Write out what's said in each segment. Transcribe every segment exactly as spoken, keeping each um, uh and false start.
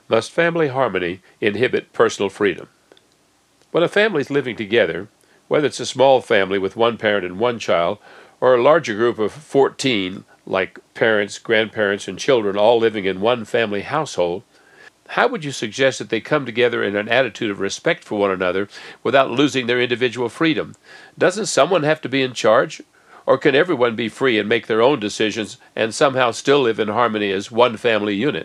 Must family harmony inhibit personal freedom? When a family is living together, whether it's a small family with one parent and one child, or a larger group of fourteen, like parents, grandparents, and children all living in one family household, how would you suggest that they come together in an attitude of respect for one another without losing their individual freedom? Doesn't someone have to be in charge? Or can everyone be free and make their own decisions and somehow still live in harmony as one family unit?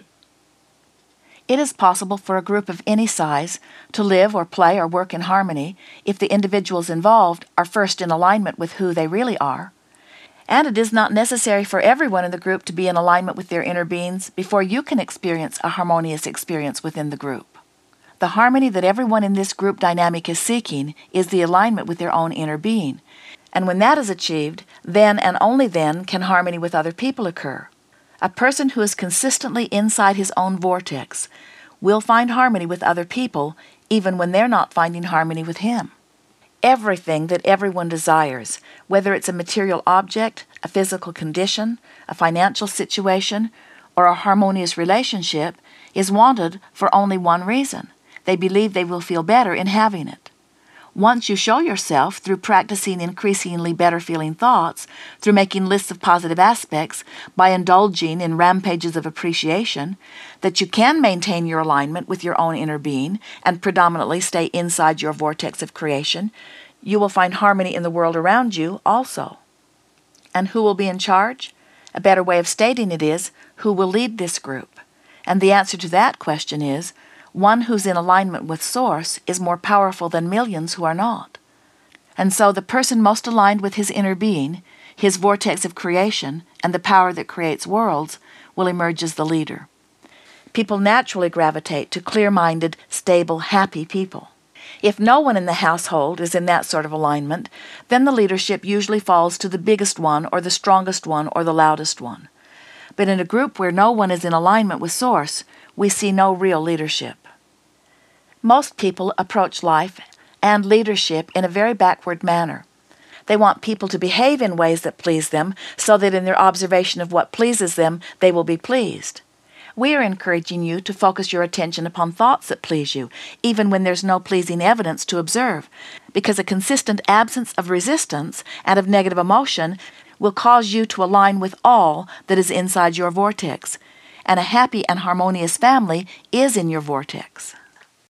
It is possible for a group of any size to live or play or work in harmony if the individuals involved are first in alignment with who they really are. And it is not necessary for everyone in the group to be in alignment with their inner beings before you can experience a harmonious experience within the group. The harmony that everyone in this group dynamic is seeking is the alignment with their own inner being. And when that is achieved, then and only then can harmony with other people occur. A person who is consistently inside his own vortex will find harmony with other people even when they're not finding harmony with him. Everything that everyone desires, whether it's a material object, a physical condition, a financial situation, or a harmonious relationship, is wanted for only one reason. They believe they will feel better in having it. Once you show yourself through practicing increasingly better-feeling thoughts, through making lists of positive aspects, by indulging in rampages of appreciation, that you can maintain your alignment with your own inner being and predominantly stay inside your vortex of creation, you will find harmony in the world around you also. And who will be in charge? A better way of stating it is, who will lead this group? And the answer to that question is, one who's in alignment with Source is more powerful than millions who are not. And so the person most aligned with his inner being, his vortex of creation, and the power that creates worlds, will emerge as the leader. People naturally gravitate to clear-minded, stable, happy people. If no one in the household is in that sort of alignment, then the leadership usually falls to the biggest one or the strongest one or the loudest one. But in a group where no one is in alignment with Source, we see no real leadership. Most people approach life and leadership in a very backward manner. They want people to behave in ways that please them so that in their observation of what pleases them, they will be pleased. We are encouraging you to focus your attention upon thoughts that please you, even when there's no pleasing evidence to observe, because a consistent absence of resistance and of negative emotion will cause you to align with all that is inside your vortex, and a happy and harmonious family is in your vortex.